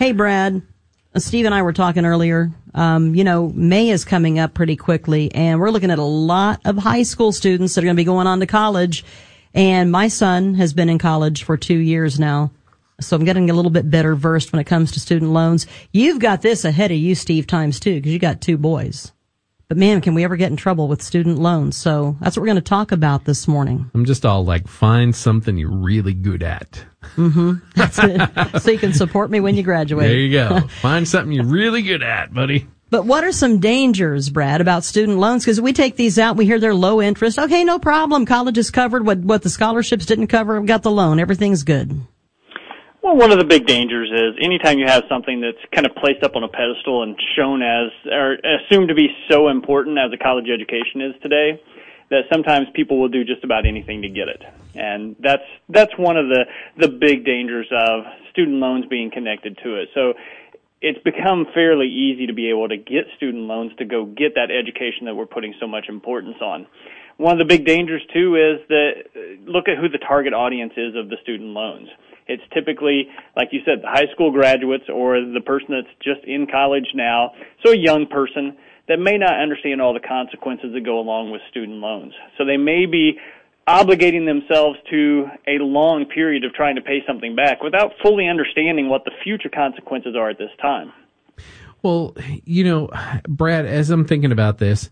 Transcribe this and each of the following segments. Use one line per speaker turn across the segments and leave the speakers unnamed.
Hey, Brad. Steve and I were talking earlier. May is coming up pretty quickly, and we're looking at a lot of high school students that are going to be going on to college. And my son has been in college for 2 years now, so I'm getting a little bit better versed when it comes to student loans. You've got this ahead of you, Steve, times 2, because you got 2 boys. But man, can we ever get in trouble with student loans? So that's what we're going to talk about this morning.
I'm just all like, find something you're really good at.
Mm-hmm. That's it. So you can support me when you graduate.
There you go. Find something you're really good at, buddy.
But what are some dangers, Brad, about student loans? Because we take these out, we hear they're low interest. Okay, no problem. College is covered. What the scholarships didn't cover, we got the loan. Everything's good.
Well, one of the big dangers is anytime you have something that's kind of placed up on a pedestal and shown as, or assumed to be so important as a college education is today, that sometimes people will do just about anything to get it. And that's one of the big dangers of student loans being connected to it. So it's become fairly easy to be able to get student loans to go get that education that we're putting so much importance on. One of the big dangers, too, is that look at who the target audience is of the student loans. It's typically, like you said, the high school graduates or the person that's just in college now, so a young person that may not understand all the consequences that go along with student loans. So they may be obligating themselves to a long period of trying to pay something back without fully understanding what the future consequences are at this time.
Well, Brad, as I'm thinking about this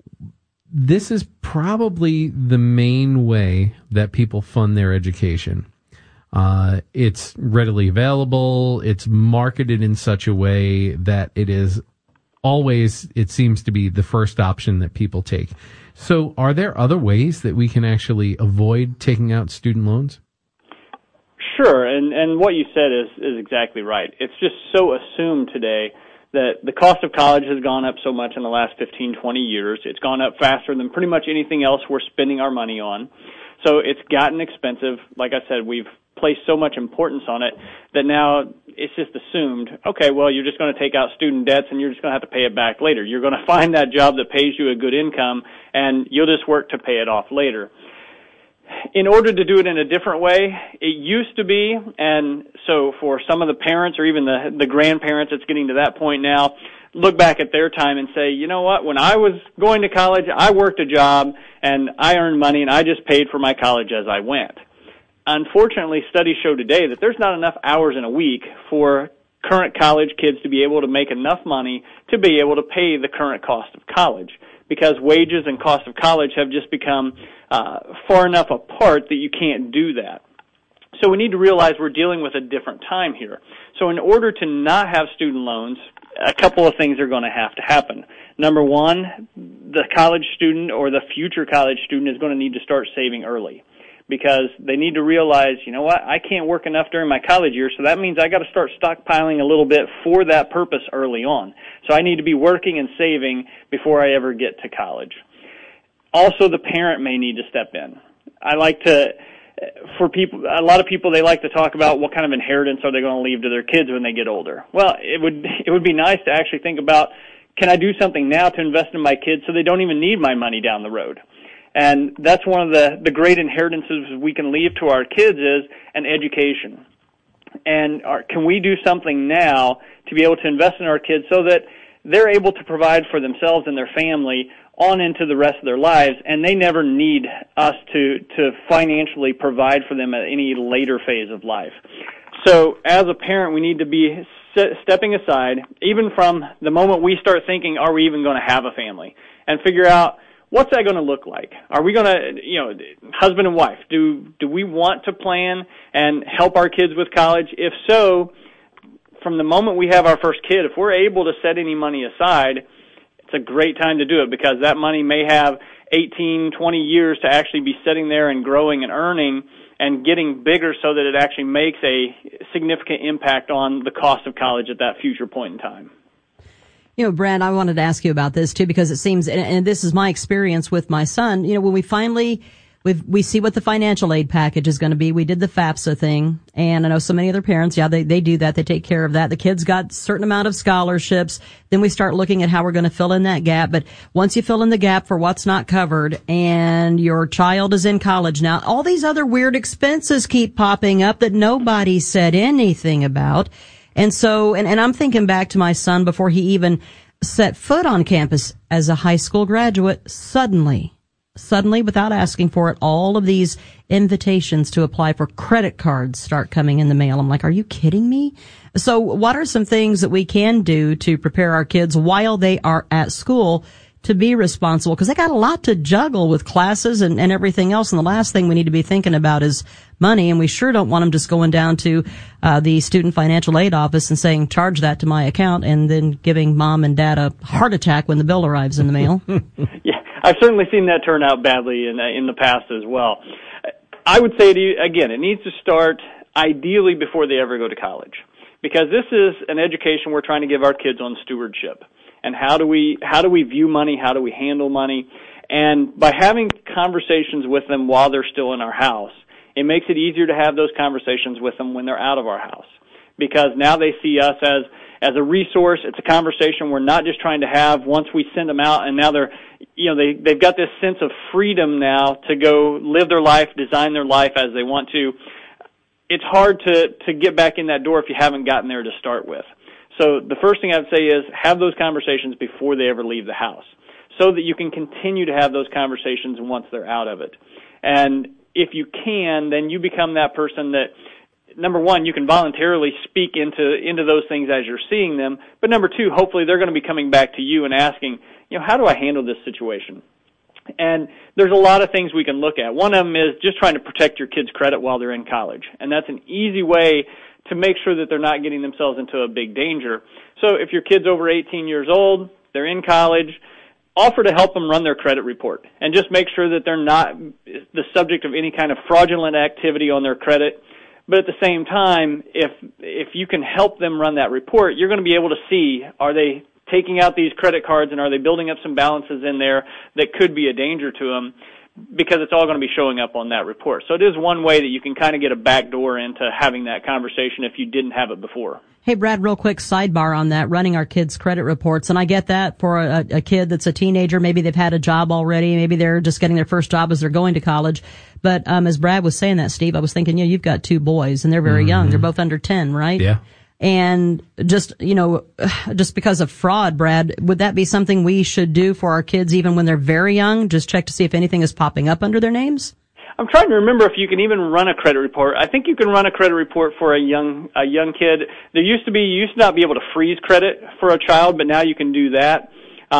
is probably the main way that people fund their education. It's readily available. It's marketed in such a way that it is always, it seems to be the first option that people take. So are there other ways that we can actually avoid taking out student loans?
Sure, and what you said is exactly right. It's just so assumed today that the cost of college has gone up so much in the last 15, 20 years. It's gone up faster than pretty much anything else we're spending our money on. So it's gotten expensive. Like I said, we've placed so much importance on it that now it's just assumed, okay, well, you're just going to take out student debts and you're just going to have to pay it back later. You're going to find that job that pays you a good income and you'll just work to pay it off later. In order to do it in a different way, it used to be, and so for some of the parents or even the grandparents that's getting to that point now, look back at their time and say, you know what, when I was going to college, I worked a job and I earned money and I just paid for my college as I went. Unfortunately, studies show today that there's not enough hours in a week for current college kids to be able to make enough money to be able to pay the current cost of college, because wages and cost of college have just become far enough apart that you can't do that. So we need to realize we're dealing with a different time here. So in order to not have student loans, a couple of things are going to have to happen. Number one, the college student or the future college student is going to need to start saving early, because they need to realize, you know what, I can't work enough during my college years, so that means I got to start stockpiling a little bit for that purpose early on. So I need to be working and saving before I ever get to college. Also, the parent may need to step in. I like to, for people, a lot of people, they like to talk about what kind of inheritance are they going to leave to their kids when they get older. Well, it would be nice to actually think about, can I do something now to invest in my kids so they don't even need my money down the road? And that's one of the great inheritances we can leave to our kids is an education. And can we do something now to be able to invest in our kids so that they're able to provide for themselves and their family on into the rest of their lives, and they never need us to financially provide for them at any later phase of life. So as a parent, we need to be stepping aside, even from the moment we start thinking, are we even going to have a family, and figure out, what's that going to look like? Are we going to, husband and wife, do we want to plan and help our kids with college? If so, from the moment we have our first kid, if we're able to set any money aside, it's a great time to do it, because that money may have 18, 20 years to actually be sitting there and growing and earning and getting bigger so that it actually makes a significant impact on the cost of college at that future point in time.
Brad, I wanted to ask you about this too, because it seems, and this is my experience with my son, when we finally, we see what the financial aid package is going to be. We did the FAFSA thing, and I know so many other parents, they do that. They take care of that. The kids got a certain amount of scholarships. Then we start looking at how we're going to fill in that gap. But once you fill in the gap for what's not covered and your child is in college now, all these other weird expenses keep popping up that nobody said anything about. And so, and I'm thinking back to my son before he even set foot on campus as a high school graduate, suddenly, without asking for it, all of these invitations to apply for credit cards start coming in the mail. I'm like, are you kidding me? So what are some things that we can do to prepare our kids while they are at school to be responsible? Because they got a lot to juggle with classes and everything else. And the last thing we need to be thinking about is money. And we sure don't want them just going down to the student financial aid office and saying, charge that to my account, and then giving mom and dad a heart attack when the bill arrives in the mail.
Yeah, I've certainly seen that turn out badly in the past as well. I would say to you, again, it needs to start ideally before they ever go to college, because this is an education we're trying to give our kids on stewardship. And how do we view money? How do we handle money? And by having conversations with them while they're still in our house, it makes it easier to have those conversations with them when they're out of our house. Because now they see us as a resource. It's a conversation we're not just trying to have once we send them out, and now they've got this sense of freedom now to go live their life, design their life as they want to. It's hard to get back in that door if you haven't gotten there to start with. So the first thing I'd say is have those conversations before they ever leave the house, so that you can continue to have those conversations once they're out of it. And if you can, then you become that person that, number one, you can voluntarily speak into those things as you're seeing them. But number two, hopefully they're going to be coming back to you and asking, how do I handle this situation? And there's a lot of things we can look at. One of them is just trying to protect your kids' credit while they're in college. And that's an easy way to make sure that they're not getting themselves into a big danger. So if your kid's over 18 years old, they're in college, offer to help them run their credit report and just make sure that they're not the subject of any kind of fraudulent activity on their credit. But at the same time, if you can help them run that report, you're going to be able to see, are they taking out these credit cards and are they building up some balances in there that could be a danger to them? Because it's all going to be showing up on that report. So it is one way that you can kind of get a back door into having that conversation if you didn't have it before.
Hey, Brad, real quick sidebar on that, running our kids' credit reports. And I get that for a kid that's a teenager. Maybe they've had a job already. Maybe they're just getting their first job as they're going to college. But as Brad was saying that, Steve, I was thinking, you've got two boys and they're very young. They're both under 10, right?
Yeah.
And just because of fraud, Brad, would that be something we should do for our kids even when they're very young? Just check to see if anything is popping up under their names?
I'm trying to remember if you can even run a credit report. I think you can run a credit report for a young kid. You used to not be able to freeze credit for a child, but now you can do that.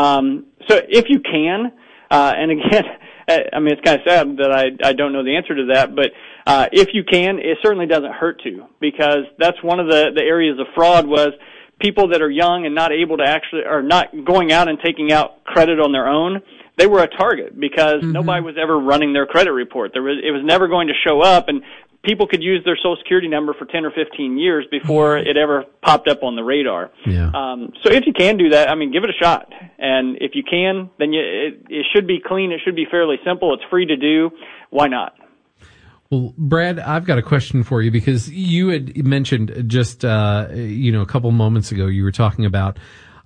So if you can, and again, I mean, it's kind of sad that I don't know the answer to that, but if you can, it certainly doesn't hurt to, because that's one of the areas of fraud was people that are young and not able to actually, or not going out and taking out credit on their own. They were a target because nobody was ever running their credit report. It was never going to show up, and people could use their Social Security number for 10 or 15 years before it ever popped up on the radar.
Yeah.
So if you can do that, I mean, give it a shot. And if you can, then it should be clean. It should be fairly simple. It's free to do. Why not?
Well, Brad, I've got a question for you, because you had mentioned just, a couple moments ago, you were talking about,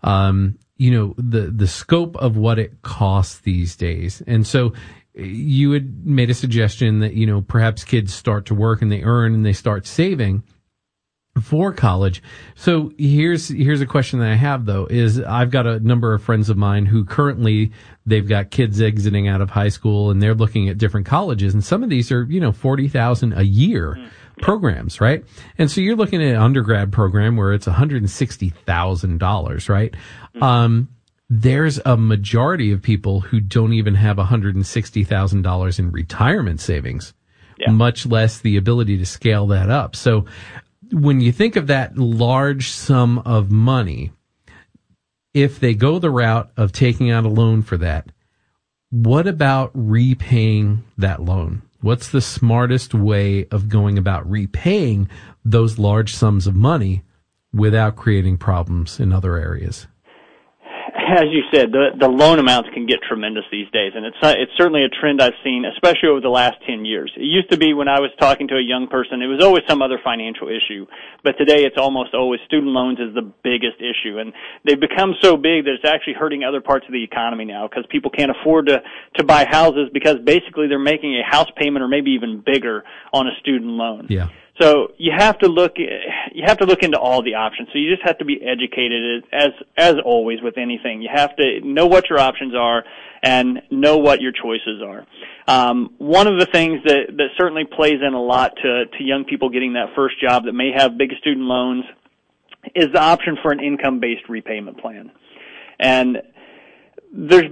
the scope of what it costs these days. And so you had made a suggestion that, perhaps kids start to work and they earn and they start saving for college. So here's a question that I have, though, is I've got a number of friends of mine who currently they've got kids exiting out of high school and they're looking at different colleges, and some of these are, $40,000 a year programs, right? And so you're looking at an undergrad program where it's $160,000, right? There's a majority of people who don't even have $160,000 in retirement savings, much less the ability to scale that up. So when you think of that large sum of money, if they go the route of taking out a loan for that, what about repaying that loan? What's the smartest way of going about repaying those large sums of money without creating problems in other areas?
As you said, the loan amounts can get tremendous these days, and it's certainly a trend I've seen, especially over the last 10 years. It used to be when I was talking to a young person, it was always some other financial issue, but today it's almost always student loans is the biggest issue, and they've become so big that it's actually hurting other parts of the economy now, because people can't afford to buy houses because basically they're making a house payment or maybe even bigger on a student loan.
Yeah.
So you have to look into all the options. So you just have to be educated as always with anything. You have to know what your options are and know what your choices are. One of the things that certainly plays in a lot to young people getting that first job that may have big student loans is the option for an income-based repayment plan. And there's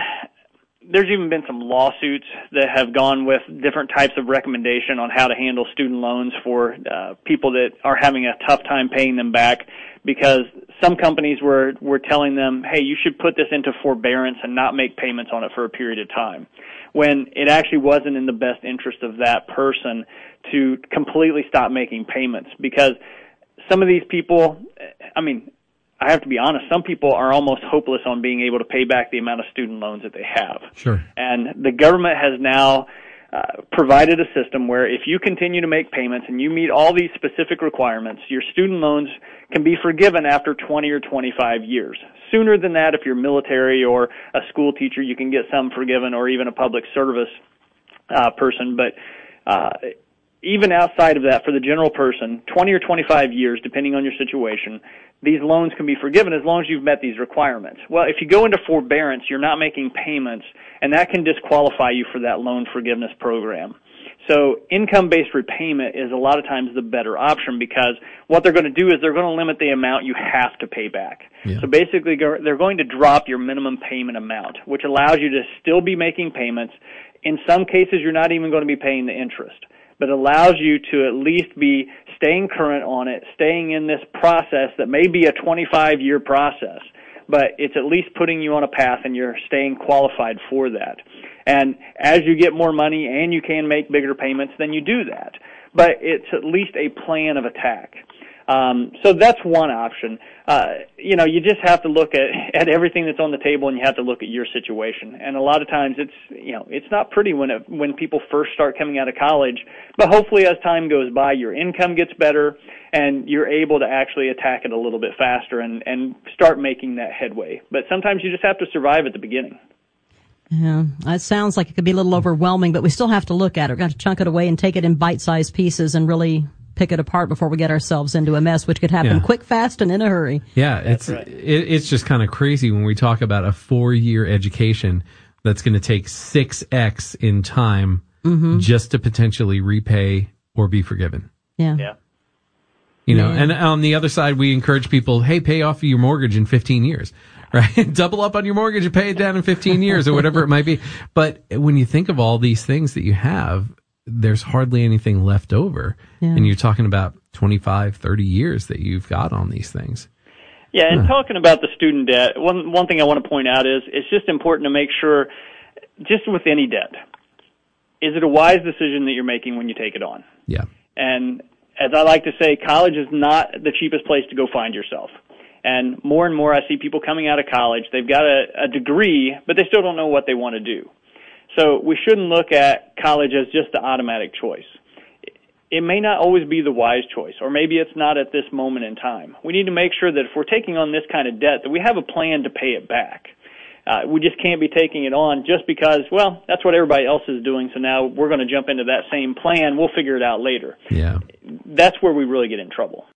even been some lawsuits that have gone with different types of recommendation on how to handle student loans for people that are having a tough time paying them back, because some companies were telling them, hey, you should put this into forbearance and not make payments on it for a period of time, when it actually wasn't in the best interest of that person to completely stop making payments. Because some of these people, I have to be honest, some people are almost hopeless on being able to pay back the amount of student loans that they have.
Sure.
And the government has now provided a system where if you continue to make payments and you meet all these specific requirements, your student loans can be forgiven after 20 or 25 years. Sooner than that, if you're military or a school teacher, you can get some forgiven, or even a public service person. But even outside of that, for the general person, 20 or 25 years, depending on your situation, these loans can be forgiven as long as you've met these requirements. Well, if you go into forbearance, you're not making payments, and that can disqualify you for that loan forgiveness program. So income-based repayment is a lot of times the better option, because what they're going to do is they're going to limit the amount you have to pay back. Yeah. So basically, they're going to drop your minimum payment amount, which allows you to still be making payments. In some cases, you're not even going to be paying the interest, but allows you to at least be staying current on it, staying in this process that may be a 25-year process, but it's at least putting you on a path and you're staying qualified for that. And as you get more money and you can make bigger payments, then you do that. But it's at least a plan of attack. So that's one option. You just have to look at everything that's on the table, and you have to look at your situation. And a lot of times it's not pretty when people first start coming out of college, but hopefully as time goes by, your income gets better and you're able to actually attack it a little bit faster and start making that headway. But sometimes you just have to survive at the beginning.
Yeah, it sounds like it could be a little overwhelming, but we still have to look at it. We've got to chunk it away and take it in bite-sized pieces and really pick it apart before we get ourselves into a mess, which could happen quick, fast, and in a hurry.
Yeah, it's just kind of crazy when we talk about a 4-year education that's going to take 6x in time just to potentially repay or be forgiven.
Yeah.
And on the other side, we encourage people, hey, pay off your mortgage in 15 years. Right? Double up on your mortgage and pay it down in 15 years or whatever it might be. But when you think of all these things that you have, there's hardly anything left over. Yeah. And you're talking about 25, 30 years that you've got on these things.
Yeah, and talking about the student debt, one thing I want to point out is it's just important to make sure, just with any debt, is it a wise decision that you're making when you take it on?
Yeah.
And as I like to say, college is not the cheapest place to go find yourself. And more I see people coming out of college, they've got a degree, but they still don't know what they want to do. So we shouldn't look at college as just the automatic choice. It may not always be the wise choice, or maybe it's not at this moment in time. We need to make sure that if we're taking on this kind of debt, that we have a plan to pay it back. We just can't be taking it on just because, well, that's what everybody else is doing, so now we're going to jump into that same plan. We'll figure it out later.
Yeah.
That's where we really get in trouble.